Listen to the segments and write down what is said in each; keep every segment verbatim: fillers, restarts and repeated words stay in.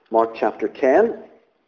Mark chapter ten.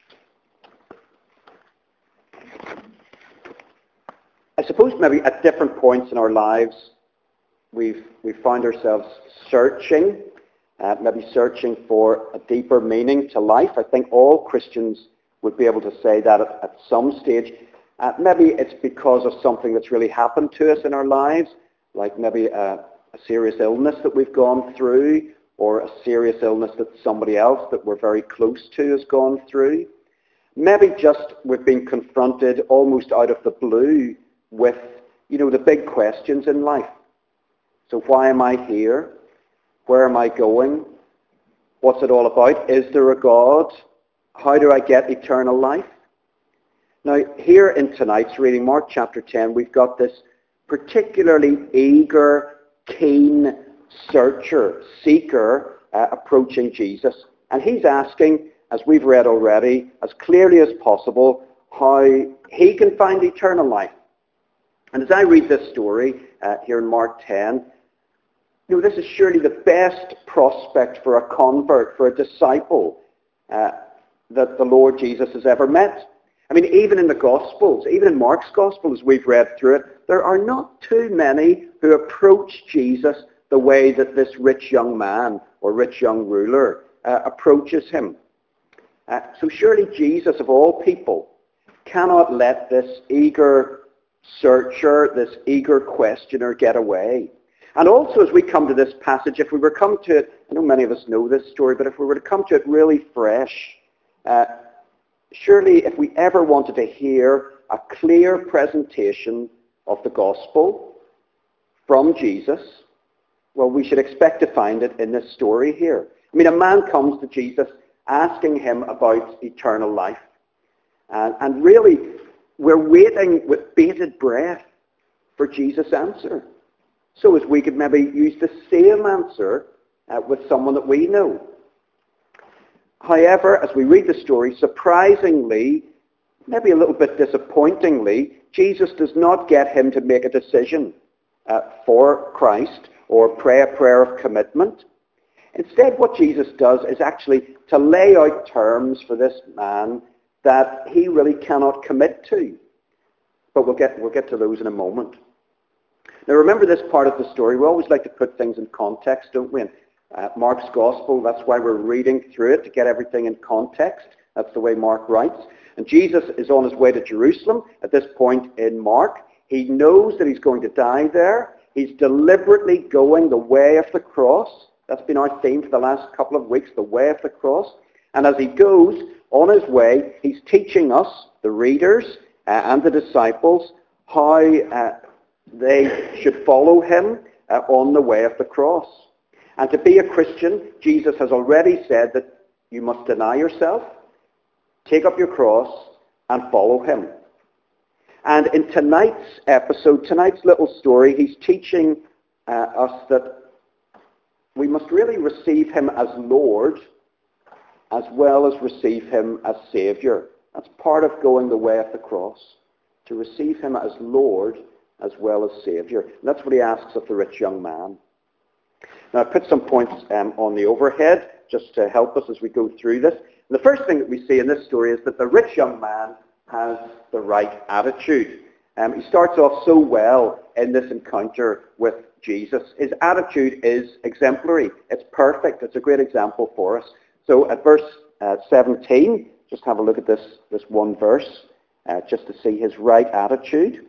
I suppose maybe at different points in our lives we've, we've found ourselves searching, uh, maybe searching for a deeper meaning to life. I think all Christians would be able to say that at, at some stage. Uh, maybe it's because of something that's really happened to us in our lives, like maybe a, a serious illness that we've gone through, or a serious illness that somebody else that we're very close to has gone through. Maybe just we've been confronted almost out of the blue with, you know, the big questions in life. So why am I here? Where am I going? What's it all about? Is there a God? How do I get eternal life? Now, here in tonight's reading, Mark chapter ten, we've got this particularly eager, keen searcher, seeker uh, approaching Jesus. And he's asking, as we've read already, as clearly as possible, how he can find eternal life. And as I read this story uh, here in Mark ten, you know, this is surely the best prospect for a convert, for a disciple uh, that the Lord Jesus has ever met. I mean, even in the Gospels, even in Mark's Gospel, as we've read through it, there are not too many who approach Jesus the way that this rich young man or rich young ruler uh, approaches him. Uh, so surely Jesus, of all people, cannot let this eager searcher, this eager questioner get away. And also as we come to this passage, if we were to come to it, I know many of us know this story, but if we were to come to it really fresh, uh, surely if we ever wanted to hear a clear presentation of the gospel from Jesus, well, we should expect to find it in this story here. I mean, a man comes to Jesus asking him about eternal life. And, and really, we're waiting with bated breath for Jesus' answer. So as we could maybe use the same answer uh, with someone that we know. However, as we read the story, surprisingly, maybe a little bit disappointingly, Jesus does not get him to make a decision uh, for Christ or pray a prayer of commitment. Instead, what Jesus does is actually to lay out terms for this man that he really cannot commit to. But we'll get, we'll get to those in a moment. Now remember this part of the story. We always like to put things in context, don't we? In uh, Mark's Gospel, that's why we're reading through it, to get everything in context. That's the way Mark writes. And Jesus is on his way to Jerusalem at this point in Mark. He knows that he's going to die there. He's deliberately going the way of the cross. That's been our theme for the last couple of weeks, the way of the cross. And as he goes on his way, he's teaching us, the readers uh, and the disciples, how uh, they should follow him uh, on the way of the cross. And to be a Christian, Jesus has already said that you must deny yourself, take up your cross, and follow him. And in tonight's episode, tonight's little story, he's teaching uh, us that we must really receive him as Lord as well as receive him as Saviour. That's part of going the way of the cross, to receive him as Lord as well as Saviour. And that's what he asks of the rich young man. Now, I put some points um, on the overhead just to help us as we go through this. And the first thing that we see in this story is that the rich young man has the right attitude. Um, he starts off so well in this encounter with Jesus. His attitude is exemplary. It's perfect. It's a great example for us. So at verse uh, seventeen, just have a look at this, this one verse, uh, just to see his right attitude.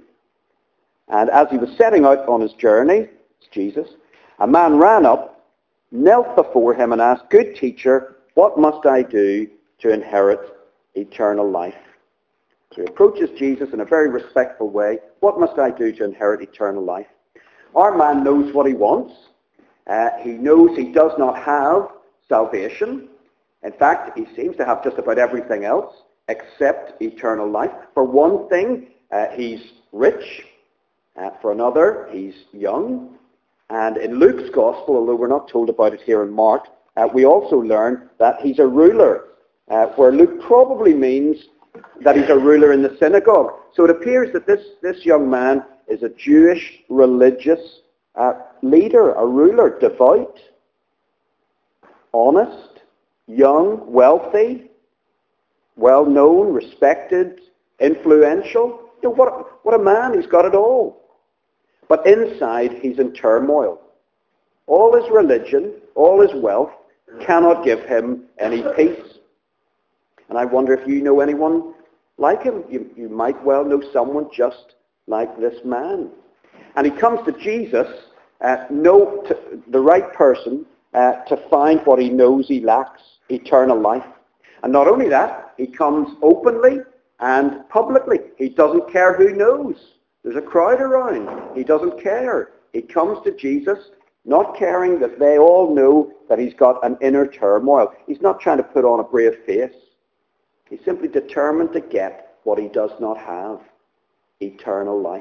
And as he was setting out on his journey, it's Jesus, a man ran up, knelt before him and asked, "Good teacher, what must I do to inherit eternal life?" So he approaches Jesus in a very respectful way. What must I do to inherit eternal life? Our man knows what he wants. Uh, he knows he does not have salvation. In fact, he seems to have just about everything else except eternal life. For one thing, uh, he's rich. Uh, for another, he's young. And in Luke's Gospel, although we're not told about it here in Mark, uh, we also learn that he's a ruler, uh, where Luke probably means that he's a ruler in the synagogue. So it appears that this, this young man is a Jewish religious uh, leader, a ruler, devout, honest, young, wealthy, well-known, respected, influential. You know, what, a, what a man, he's got it all. But inside, he's in turmoil. All his religion, all his wealth cannot give him any peace. And I wonder if you know anyone like him. You, you might well know someone just like this man. And he comes to Jesus, uh, know to, the right person, uh, to find what he knows he lacks, eternal life. And not only that, he comes openly and publicly. He doesn't care who knows. There's a crowd around. He doesn't care. He comes to Jesus, not caring that they all know that he's got an inner turmoil. He's not trying to put on a brave face. He's simply determined to get what he does not have, eternal life.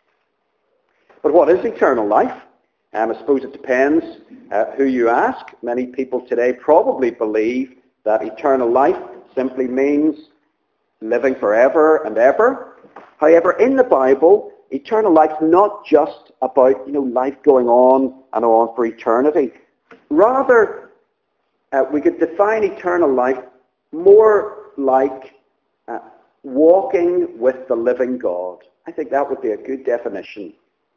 But what is eternal life? Um, I suppose it depends uh, who you ask. Many people today probably believe that eternal life simply means living forever and ever. However, in the Bible, eternal life is not just about, you know, life going on and on for eternity. Rather, uh, we could define eternal life more like uh, walking with the living God. I think that would be a good definition.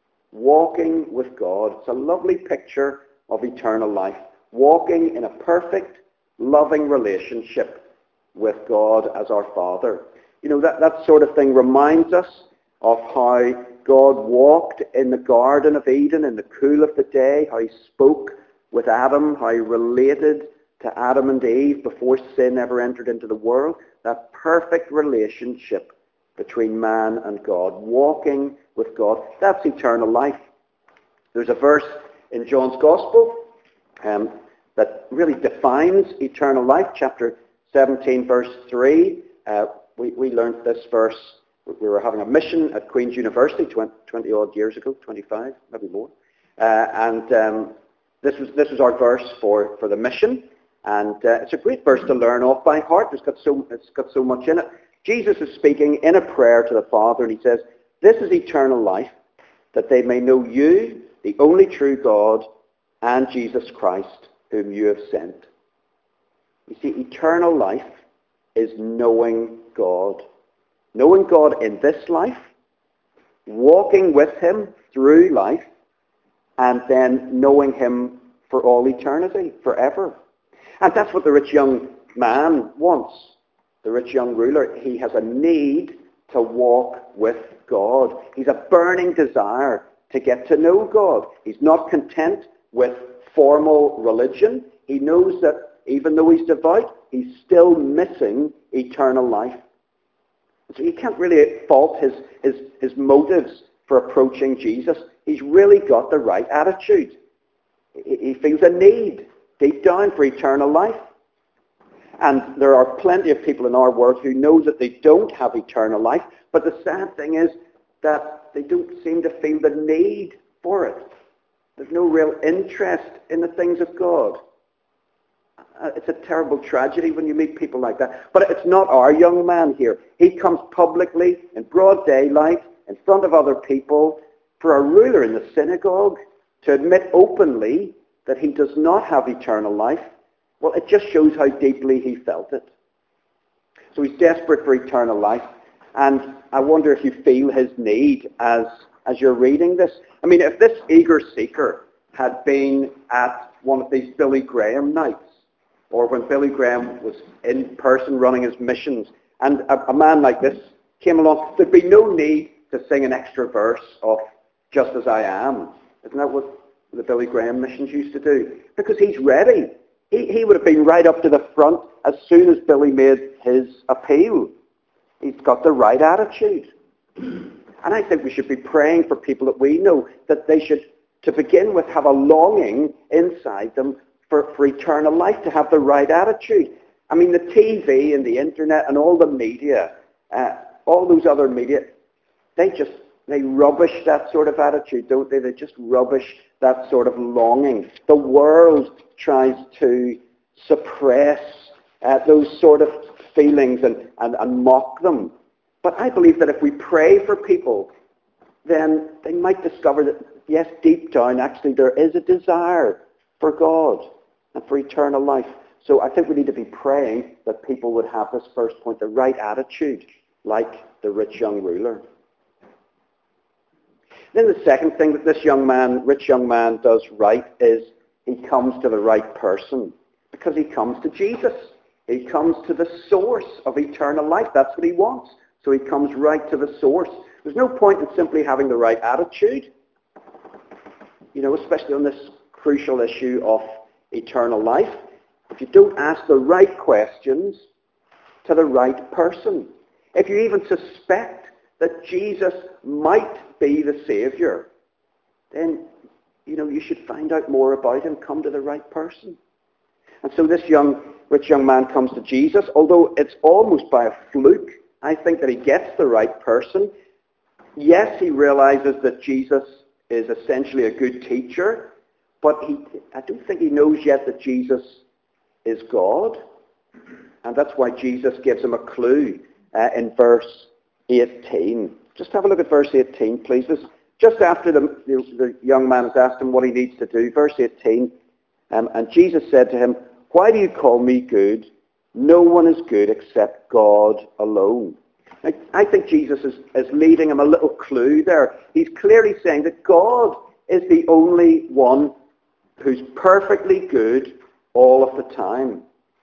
Walking with God. It's a lovely picture of eternal life. Walking in a perfect, loving relationship with God as our Father. You know, that, that sort of thing reminds us of how God walked in the Garden of Eden in the cool of the day, how he spoke with Adam, how he related to Adam and Eve before sin ever entered into the world. That perfect relationship between man and God, walking with God. That's eternal life. There's a verse in John's Gospel um, that really defines eternal life, chapter seventeen, verse three. Uh, we, we learned this verse. We were having a mission at Queen's University twenty odd years ago, twenty-five, maybe more. Uh, and um, this was this was our verse for, for the mission. And uh, it's a great verse to learn off by heart. It's got so it's got so much in it. Jesus is speaking in a prayer to the Father, and he says, "This is eternal life, that they may know you, the only true God, and Jesus Christ, whom you have sent." You see, eternal life is knowing God. Knowing God in this life, walking with him through life, and then knowing him for all eternity, forever. And that's what the rich young man wants. The rich young ruler, he has a need to walk with God. He's a burning desire to get to know God. He's not content with formal religion. He knows that even though he's devout, he's still missing eternal life. So you can't really fault his, his, his motives for approaching Jesus. He's really got the right attitude. He, he feels a need deep down for eternal life. And there are plenty of people in our world who know that they don't have eternal life, but the sad thing is that they don't seem to feel the need for it. There's no real interest in the things of God. Uh, it's a terrible tragedy when you meet people like that. But it's not our young man here. He comes publicly, in broad daylight, in front of other people, for a ruler in the synagogue to admit openly that he does not have eternal life. Well, it just shows how deeply he felt it. So he's desperate for eternal life. And I wonder if you feel his need as, as you're reading this. I mean, if this eager seeker had been at one of these Billy Graham nights, or when Billy Graham was in person running his missions, and a, a man like this came along, there'd be no need to sing an extra verse of Just As I Am. Isn't that what the Billy Graham missions used to do? Because he's ready. He, he would have been right up to the front as soon as Billy made his appeal. He's got the right attitude. And I think we should be praying for people that we know, that they should, to begin with, have a longing inside them for, for eternal life, to have the right attitude. I mean, the T V and the internet and all the media, uh, all those other media, they just, they rubbish that sort of attitude, don't they? They just rubbish that sort of longing. The world tries to suppress uh, those sort of feelings and, and, and mock them. But I believe that if we pray for people, then they might discover that, yes, deep down, actually, there is a desire for God and for eternal life. So I think we need to be praying that people would have this first point, the right attitude, like the rich young ruler. Then the second thing that this young man, rich young man does right is he comes to the right person because he comes to Jesus. He comes to the source of eternal life. That's what he wants. So he comes right to the source. There's no point in simply having the right attitude, you know, especially on this crucial issue of eternal life. If you don't ask the right questions to the right person, if you even suspect that Jesus might be the Saviour, then, you know, you should find out more about him, come to the right person. And so this young, rich young man comes to Jesus, although it's almost by a fluke, I think, that he gets the right person. Yes, he realizes that Jesus is essentially a good teacher, but he, I don't think he knows yet that Jesus is God. And that's why Jesus gives him a clue uh, in verse eighteen. Just have a look at verse eighteen, please. This, just after the, the, the young man has asked him what he needs to do, verse eighteen, um, and Jesus said to him, "Why do you call me good? No one is good except God alone." I, I think Jesus is, is leaving him a little clue there. He's clearly saying that God is the only one who's perfectly good all of the time.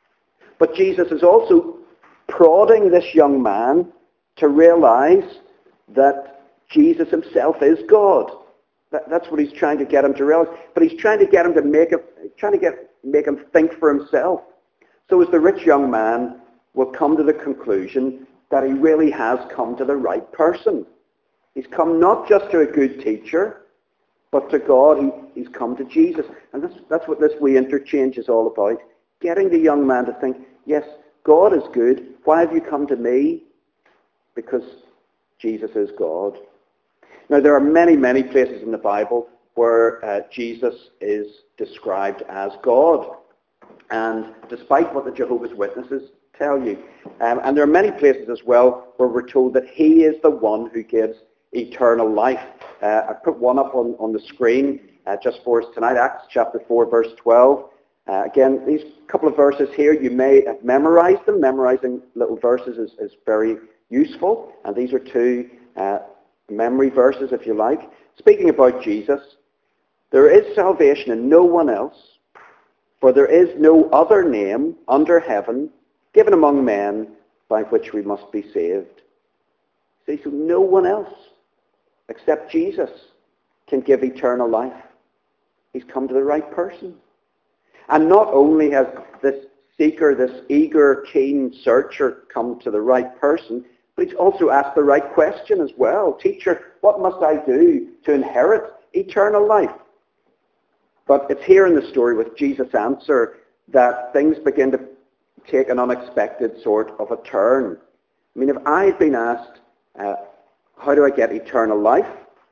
But Jesus is also prodding this young man to realize that Jesus himself is God. That, that's what he's trying to get him to realize. But he's trying to get him to make it, trying to get make him think for himself. So as the rich young man will come to the conclusion that he really has come to the right person. He's come not just to a good teacher, but to God. He, he's come to Jesus. And that's, that's what this wee interchange is all about. Getting the young man to think, yes, God is good. Why have you come to me? Because Jesus is God. Now, there are many, many places in the Bible where uh, Jesus is described as God. And despite what the Jehovah's Witnesses tell you. Um, and there are many places as well where we're told that he is the one who gives eternal life. Uh, I put one up on, on the screen uh, just for us tonight, Acts chapter four, verse twelve. Uh, again, these couple of verses here, you may have memorized them. Memorizing little verses is, is very useful. And these are two uh, memory verses, if you like. Speaking about Jesus, there is salvation in no one else, for there is no other name under heaven given among men by which we must be saved. See, so no one else except Jesus can give eternal life. He's come to the right person. And not only has this seeker, this eager, keen searcher come to the right person, but he's also asked the right question as well. Teacher, what must I do to inherit eternal life? But it's here in the story with Jesus' answer that things begin to take an unexpected sort of a turn. I mean, if I had been asked, uh, how do I get eternal life?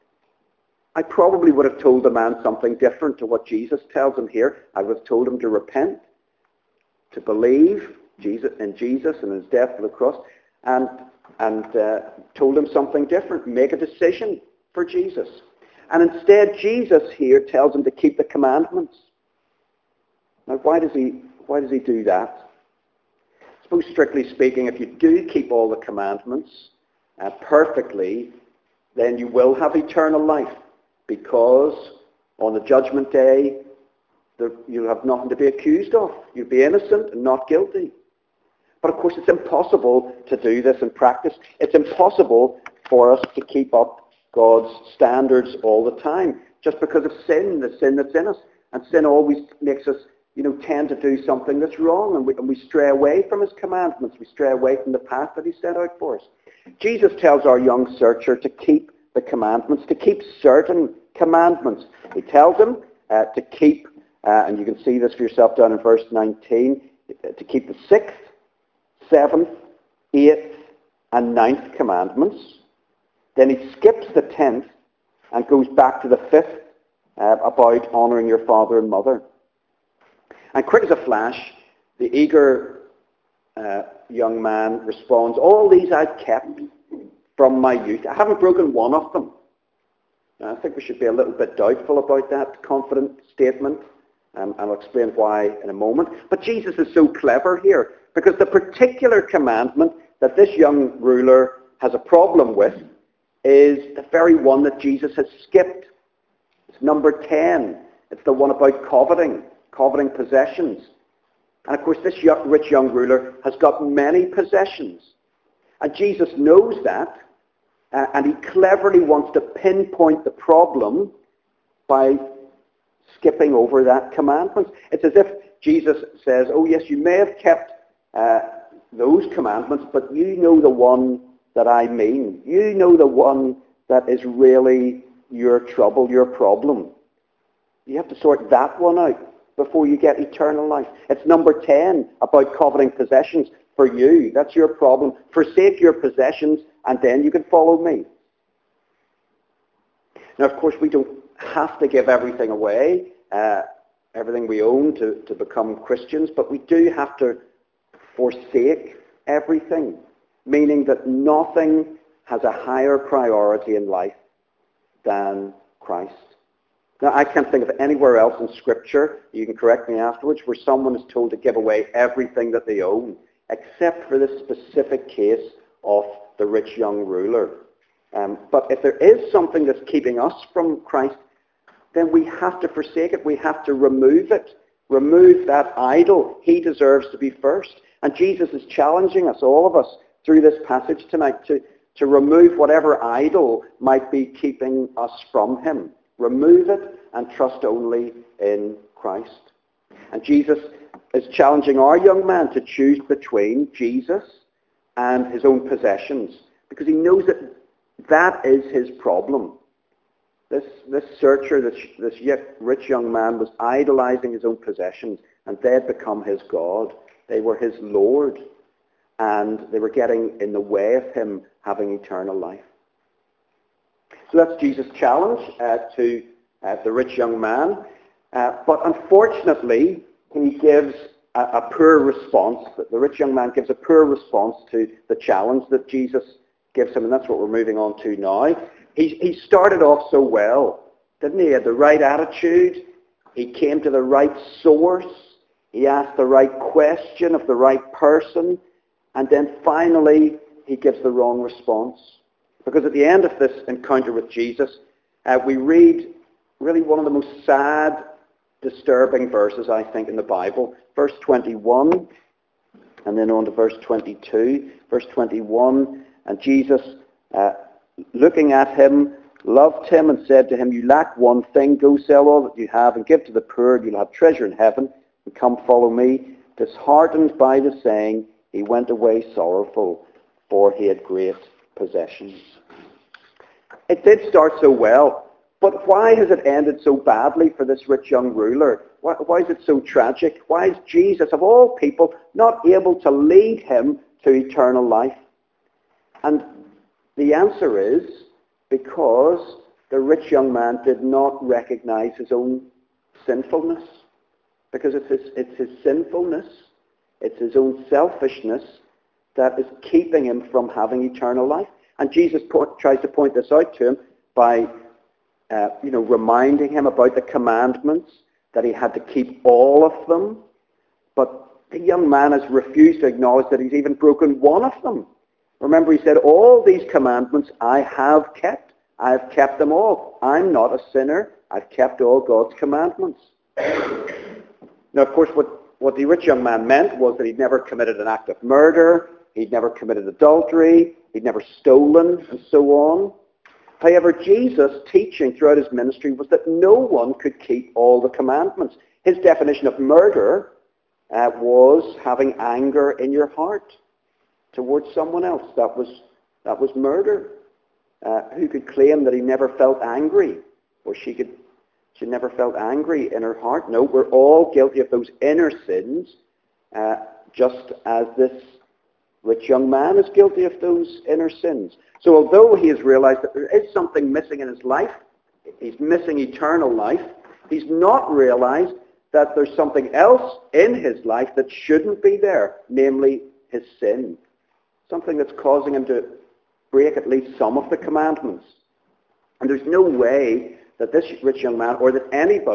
I probably would have told the man something different to what Jesus tells him here. I would have told him to repent, to believe Jesus in Jesus and his death on the cross, and, and uh, told him something different, make a decision for Jesus. And instead, Jesus here tells him to keep the commandments. Now, why does he, why does he do that? I suppose, strictly speaking, if you do keep all the commandments uh, perfectly, then you will have eternal life, because on the judgment day, there, you'll have nothing to be accused of. You'll be innocent and not guilty. But of course, it's impossible to do this in practice. It's impossible for us to keep up God's standards all the time, just because of sin, the sin that's in us. And sin always makes us, you know, tend to do something that's wrong, and we, and we stray away from his commandments. We stray away from the path that he set out for us. Jesus tells our young searcher to keep the commandments, to keep certain commandments. He tells him uh, to keep, uh, and you can see this for yourself down in verse nineteen, to keep the sixth, seventh, eighth, and ninth commandments. Then he skips the tenth and goes back to the fifth uh, about honouring your father and mother. And quick as a flash, the eager uh, young man responds, all these I've kept from my youth. I haven't broken one of them. Now, I think we should be a little bit doubtful about that confident statement. Um, and I'll explain why in a moment. But Jesus is so clever here, because the particular commandment that this young ruler has a problem with is the very one that Jesus has skipped. It's number ten. It's the one about coveting, coveting possessions. And of course, this rich young ruler has got many possessions. And Jesus knows that, uh, and he cleverly wants to pinpoint the problem by skipping over that commandment. It's as if Jesus says, oh yes, you may have kept uh, those commandments, but you know the one that I mean. You know the one that is really your trouble, your problem. You have to sort that one out before you get eternal life. It's number ten, about coveting possessions. For you, that's your problem. Forsake your possessions, and then you can follow me. Now, of course, we don't have to give everything away, uh, everything we own to, to become Christians, but we do have to forsake everything, meaning that nothing has a higher priority in life than Christ. Now, I can't think of anywhere else in Scripture, you can correct me afterwards, where someone is told to give away everything that they own, except for this specific case of the rich young ruler. Um, but if there is something that's keeping us from Christ, then we have to forsake it. We have to remove it. Remove that idol. He deserves to be first. And Jesus is challenging us, all of us, through this passage tonight to, to remove whatever idol might be keeping us from him. Remove it and trust only in Christ. And Jesus is challenging our young man to choose between Jesus and his own possessions, because he knows that that is his problem. This, this searcher, this, this rich young man was idolizing his own possessions, and they had become his God. They were his Lord, and they were getting in the way of him having eternal life. So that's Jesus' challenge uh, to uh, the rich young man. Uh, but unfortunately, he gives a, a poor response. The rich young man gives a poor response to the challenge that Jesus gives him, and that's what we're moving on to now. He, he started off so well, didn't he? He had the right attitude. He came to the right source. He asked the right question of the right person. And then finally, he gives the wrong response. Because at the end of this encounter with Jesus, uh, we read really one of the most sad, disturbing verses, I think, in the Bible. Verse twenty-one, and then on to verse twenty-two. Verse twenty-one, and Jesus, uh, looking at him, loved him and said to him, you lack one thing. Go sell all that you have and give to the poor, and you'll have treasure in heaven. And come follow me. Disheartened by the saying, he went away sorrowful, for he had great possessions. It did start so well, but why has it ended so badly for this rich young ruler? Why, why is it so tragic? Why is Jesus, of all people, not able to lead him to eternal life? And the answer is because the rich young man did not recognize his own sinfulness. Because it's his, it's his sinfulness, it's his own selfishness that is keeping him from having eternal life. And Jesus po- tries to point this out to him by uh, you know, reminding him about the commandments, that he had to keep all of them. But the young man has refused to acknowledge that he's even broken one of them. Remember, he said, all these commandments I have kept. I've kept them all. I'm not a sinner. I've kept all God's commandments. Now, of course, what, what the rich young man meant was that he'd never committed an act of murder, he'd never committed adultery, he'd never stolen, and so on. However, Jesus' teaching throughout his ministry was that no one could keep all the commandments. His definition of murder uh, was having anger in your heart towards someone else. That was, that was murder. Uh, who could claim that he never felt angry? Or she could She never felt angry in her heart. No, we're all guilty of those inner sins, uh, just as this rich young man is guilty of those inner sins. So although he has realized that there is something missing in his life, he's missing eternal life, he's not realized that there's something else in his life that shouldn't be there, namely his sin. Something that's causing him to break at least some of the commandments. And there's no way that this rich young man, or that anybody,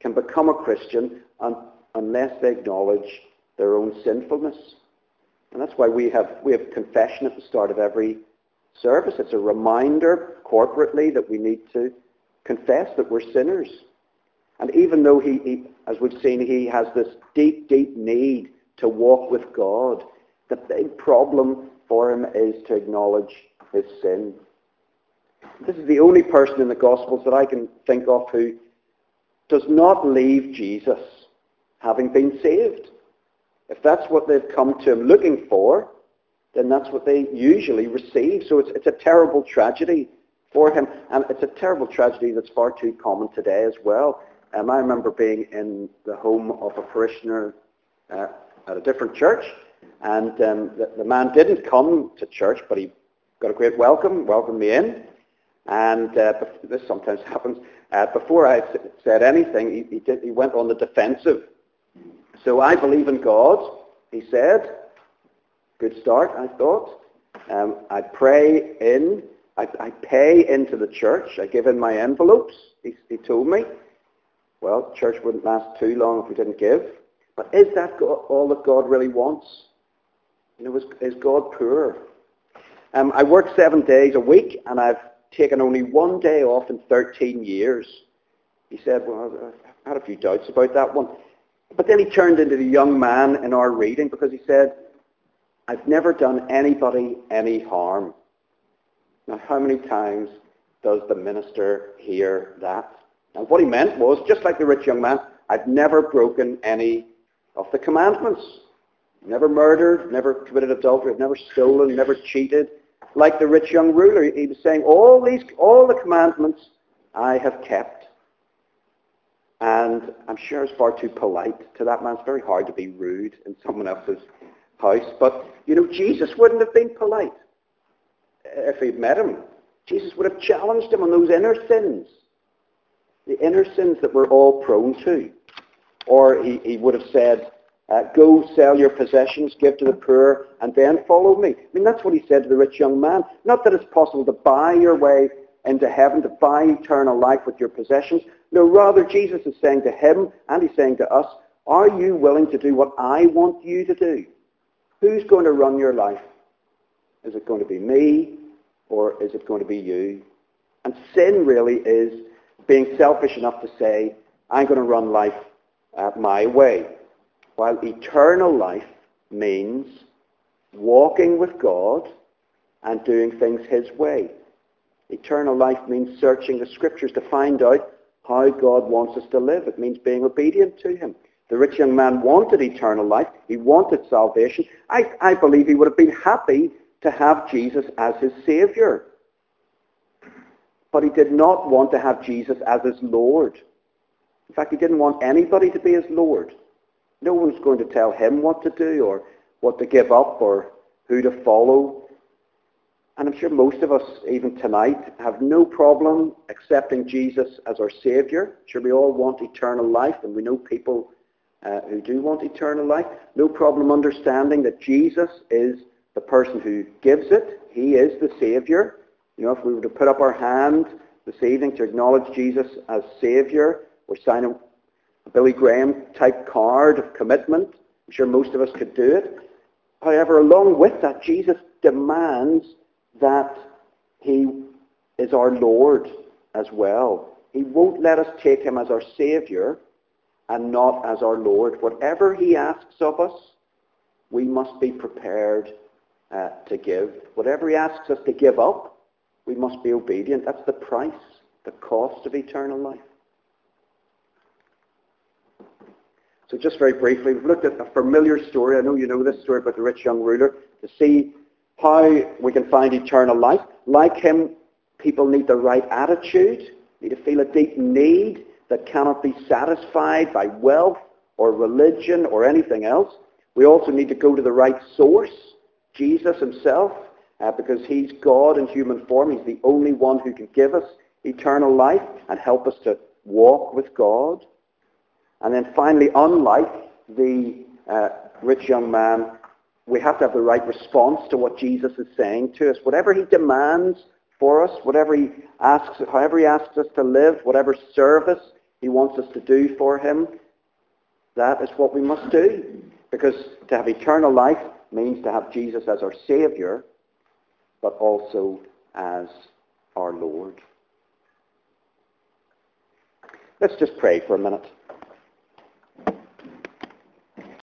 can become a Christian un- unless they acknowledge their own sinfulness. And that's why we have we have confession at the start of every service. It's a reminder corporately that we need to confess that we're sinners. And even though he, he, as we've seen, he has this deep, deep need to walk with God, the big problem for him is to acknowledge his sin. This is the only person in the Gospels that I can think of who does not leave Jesus having been saved. If that's what they've come to him looking for, then that's what they usually receive. So it's, it's a terrible tragedy for him. And it's a terrible tragedy that's far too common today as well. Um, I remember being in the home of a parishioner uh, at a different church. And um, the, the man didn't come to church, but he got a great welcome, welcomed me in. And uh, this sometimes happens. Uh, before I said anything, he, he, did, he went on the defensive. So I believe in God, he said. Good start, I thought. Um, I pray in, I, I pay into the church. I give in my envelopes, he, he told me. Well, church wouldn't last too long if we didn't give. But is that God, all that God really wants? You know, is, is God poor? Um, I work seven days a week, and I've taken only one day off in thirteen years. He said, well, I had a few doubts about that one. But then he turned into the young man in our reading because he said, I've never done anybody any harm. Now, how many times does the minister hear that? And what he meant was, just like the rich young man, I've never broken any of the commandments. Never murdered, never committed adultery, I've never stolen, never cheated. Like the rich young ruler, he was saying, all these, all the commandments I have kept. And I'm sure it's far too polite to that man. It's very hard to be rude in someone else's house. But, you know, Jesus wouldn't have been polite if he'd met him. Jesus would have challenged him on those inner sins. The inner sins that we're all prone to. Or he, he would have said, uh, go sell your possessions, give to the poor, and then follow me. I mean, that's what he said to the rich young man. Not that it's possible to buy your way into heaven, to buy eternal life with your possessions. No, rather Jesus is saying to him, and he's saying to us, are you willing to do what I want you to do? Who's going to run your life? Is it going to be me, or is it going to be you? And sin really is being selfish enough to say, I'm going to run life uh, my way. While eternal life means walking with God and doing things his way. Eternal life means searching the scriptures to find out how God wants us to live. It means being obedient to him. The rich young man wanted eternal life. He wanted salvation. I, I believe he would have been happy to have Jesus as his Savior. But he did not want to have Jesus as his Lord. In fact, he didn't want anybody to be his Lord. No one's going to tell him what to do or what to give up or who to follow. And I'm sure most of us, even tonight, have no problem accepting Jesus as our Savior. Sure, we all want eternal life, and we know people uh, who do want eternal life. No problem understanding that Jesus is the person who gives it. He is the Savior. You know, if we were to put up our hand this evening to acknowledge Jesus as Savior, or sign a Billy Graham type card of commitment, I'm sure most of us could do it. However, along with that, Jesus demands that he is our Lord as well. He won't let us take him as our Savior and not as our Lord. Whatever he asks of us, we must be prepared uh, to give. Whatever he asks us to give up, we must be obedient. That's the price, the cost of eternal life. So just very briefly, we've looked at a familiar story. I know you know this story about the rich young ruler. To see how we can find eternal life. Like him, people need the right attitude, need to feel a deep need that cannot be satisfied by wealth or religion or anything else. We also need to go to the right source, Jesus himself, uh, because he's God in human form. He's the only one who can give us eternal life and help us to walk with God. And then finally, unlike the uh, rich young man, we have to have the right response to what Jesus is saying to us. Whatever he demands for us, whatever he asks, however he asks us to live, whatever service he wants us to do for him, that is what we must do. Because to have eternal life means to have Jesus as our Saviour, but also as our Lord. Let's just pray for a minute.